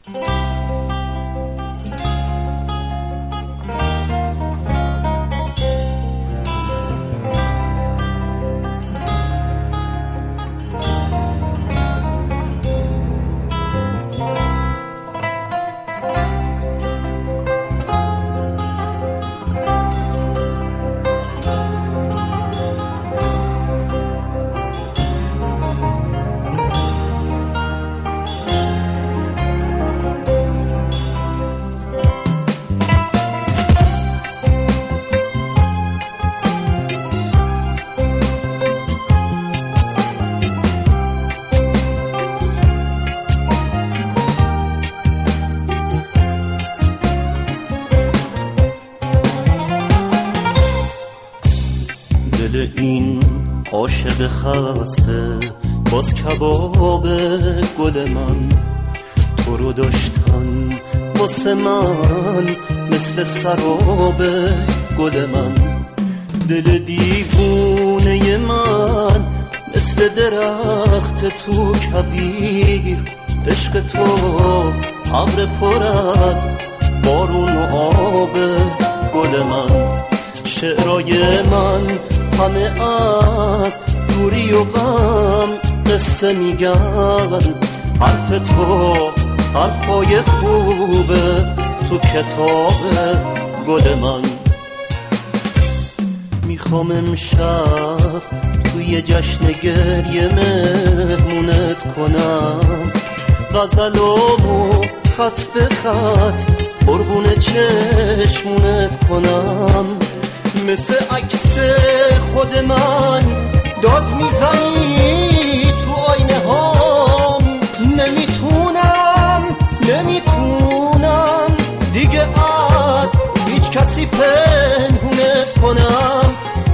این عاشق خسته باز کباب گل من، تو رو داشتن واسه من مثل سراب گل من. دل دیوونه من مثل درخت تو کویر، عشق تو ابر پر از بارون و آب گل من. شعرای من همه از دوری و غم قصه میگن، حرف تو حرفای خوبه تو کتاب گل من. میخوام امشب توی جشن گریه مهمونت کنم، غزلامو خط به خط قربون چشمونت کنم. مثل عکس خود من داد میزنی تو آینه هام، نمیتونم دیگه از هیچ کسی پنهونت کنم.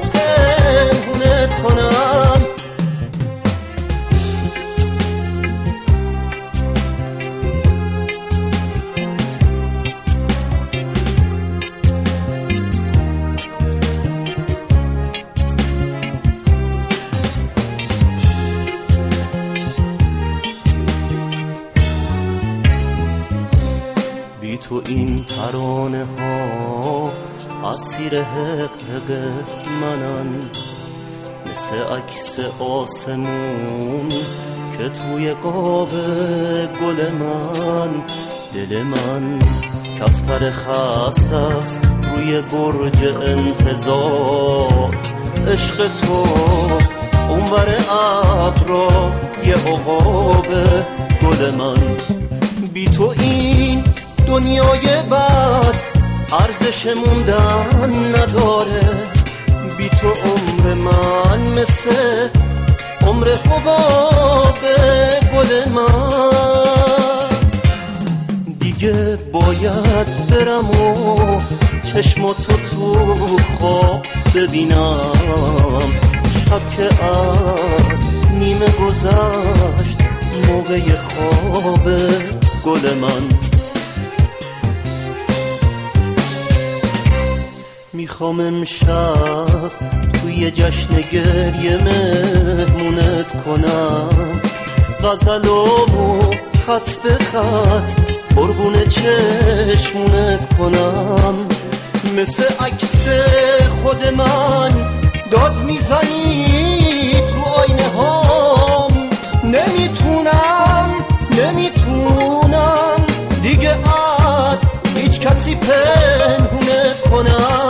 تو این ترانه ها اسیر حقیق منن، مثل عکس آسمون که توی قاب گل من. دل من کفتر خسته است روی برج انتظار، عشق تو اونور ابرا یه عقاب گل من. بی تو این دنیای بعد ارزش موندن نداره، بی تو عمر من مثل عمر حباب گل من. دیگه باید برم و چشماتو تو خواب ببینم، شب که از نیمه گذشت موقع خواب گل من. میخوام امشب توی جشن گریه مهمونت کنم، غزلامو خط به خط قربون چشمونت کنم. مثل عکس خود من داد میزنی تو آینه هام، نمیتونم دیگه از هیچ کسی پنهونت کنم.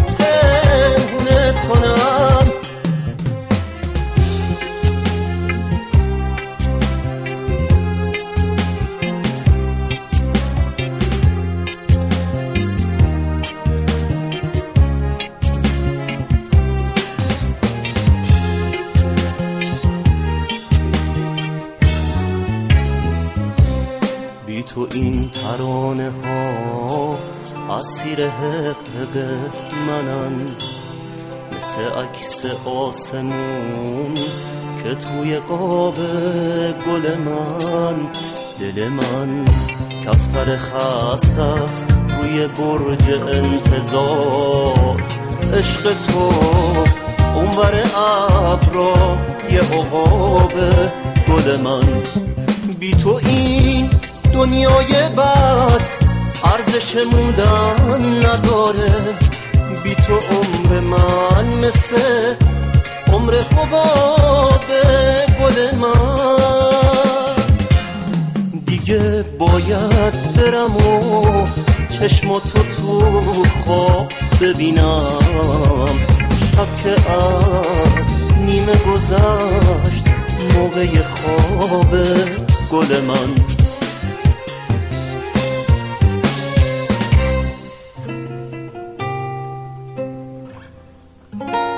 بی تو این ترانه ها اسیر حقیق منن، مثل عکس آسمون که توی قاب گل من. دل من کفتر خسته است روی برج انتظار، عشق تو اونور ابرا یه عقاب گل من. بی تو این دنیای بعد ارزش موندن نداره. بی تو عمر من مثل عمر حباب گل من. دیگه باید برم و چشماتو تو خواب ببینم. شب که از نیمه گذشت موقع خواب گل من.